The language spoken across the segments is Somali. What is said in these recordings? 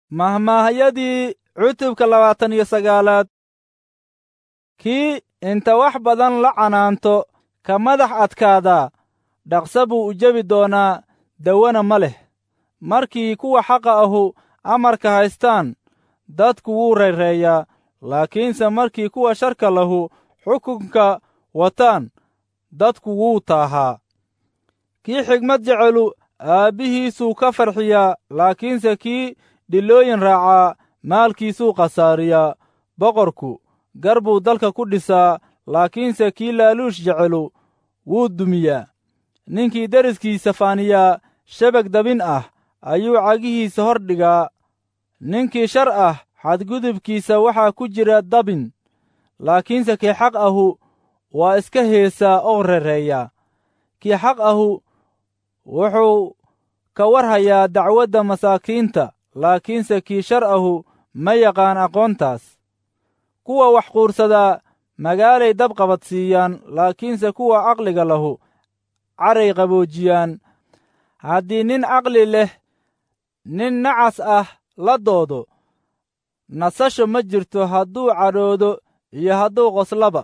Mahmaahyadii cutubka 29aad. Kii inta wax badan la canaanto ka madax adkaada, dhaqsa buu u jebi doonaa, dawana ma leh. Markii kuwa xaqa ahu amarka haystaan, dadku wuu reereeyaa, laakiinse markii kuwa sharka lahu xukunka wataan, dadku wuu taahaa. Kii xigmad jecelu aabbihiisuu ka farxiyaa, laakiinse kii dhilooyin raacaa maalkiisuu khasaariyaa. Boqorku gar buu dalka ku dhisaa, laakiinse kii laaluush jecelu wuu dumiyaa. Ninkii deriskiisa faaniyaa shabag dabin ah ayuu cagihiisa hor dhigaa. Ninkii shar ah xadgudubkiisa waxaa ku jira dabin, laakiinse kii xaq ahu waa iska heesaa oo reereeyaa. Kii xaq ahu wuxuu ka war hayaa dacwadda masaakiinta, laakiinse kii shar ahu ma yaqaan aqoontaas. Kuwa wax quursadaa magaalay dab qabadsiiyaan, laakiinse kuwa caqliga lahu caray qaboojiyaan. Haddii nin caqli leh nin nacas ah la doodo, nasasho ma jirto hadduu cadhoodo iyo hadduu qoslaba.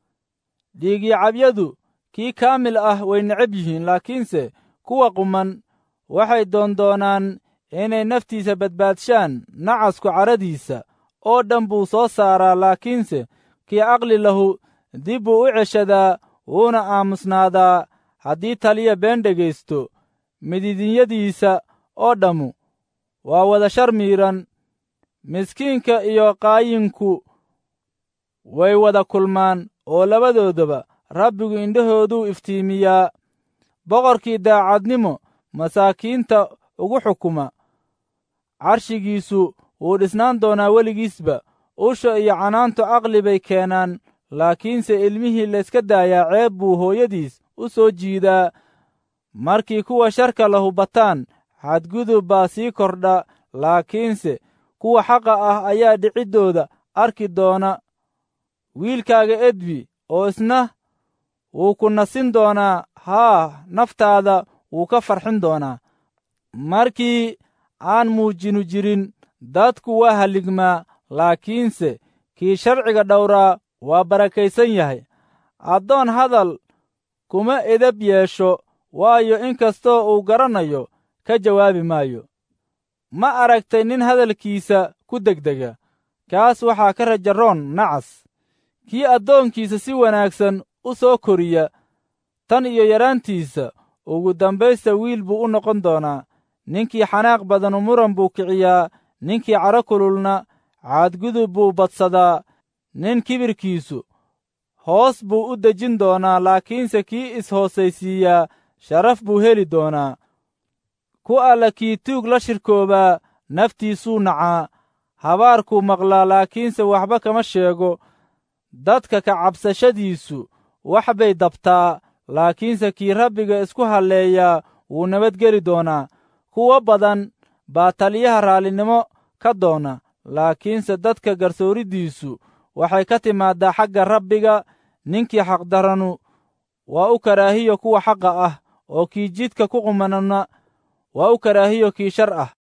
Dhiigyacabyadu kii kaamil ah way necab yihiin, laakiinse kuwa quman waxay doondoonaan inay naftiisa badbaadshaan. Nacasku cadhadiisa oo dhan buu soo saaraa, laakiinse kii caqli lahu dib buu u ceshadaa wuuna aamusnaadaa. Haddii taliya been dhegaysto, midiidinyadiisa oo dhammu waa wada shar miidhan. Miskiinka iyo qaayinku way wada kulmaan, oo labadoodaba Rabbigu indhahooduu iftiimiyaa. Boqorkii daacadnimo masaakiinta ugu xukuma, carshigiisu wuu dhisnaan doonaa weligiisba. Usha iyo canaantu caqli bay keenaan, laakiinse ilmihii layska daayaa ceeb buu hooyadiis u soo jiidaa. Markii kuwa sharka lahu bataan, xadgudub baa sii kordha, laakiinse kuwa xaqa ah ayaa dhiciddooda arki doona. Wiilkaaga edbi oo isna wuu ku nasin doonaa, naftaada wuu ka farxin doonaa. Markii aan muujinu jirin, dadku waa halligmaa, laakiinse kii sharciga dhowraa waa barakaysan yahay. Addoon hadal kuma edeb yeesho, waayo in kastoo uu garanayo ka jawaabi maayo. Ma aragtay nin hadalkiisa ku degdega? Kaas waxaa ka raja roon nacas. Kii addoonkiisa si wanaagsan u soo koriya tan iyo yaraantiisa, ugu dambaysta wiil buu u noqon doonaa. Ninkii xanaaq badanu muran buu kiciyaa, ninkii cadho kululna xadgudub buu badsadaa. Nin kibirkiisu hoos buu u dejin doonaa, laakiinse kii is-hoosaysiiyaa sharaf buu heli doonaa. Ku alla kii tuug la shirkoobaa naftiisuu nacaa. Habaarkuu maqlaa, laakiinse waxba kama sheego. Dadka ka cabsashadiisu wax bay dabtaa, laakiinse kii Rabbiga isku halleeyaa wuu nabadgeli doonaa. Kuwo badan baa taliyaha raallinimo ka doona, laakiinse dadka garsooridiisu waxay ka timaaddaa xagga Rabbiga. Ninkii xaqdaranu waa u karaahiyo kuwa xaqa ah, oo kii jidka ku qumanuna waa u karaahiyo kii shar ah.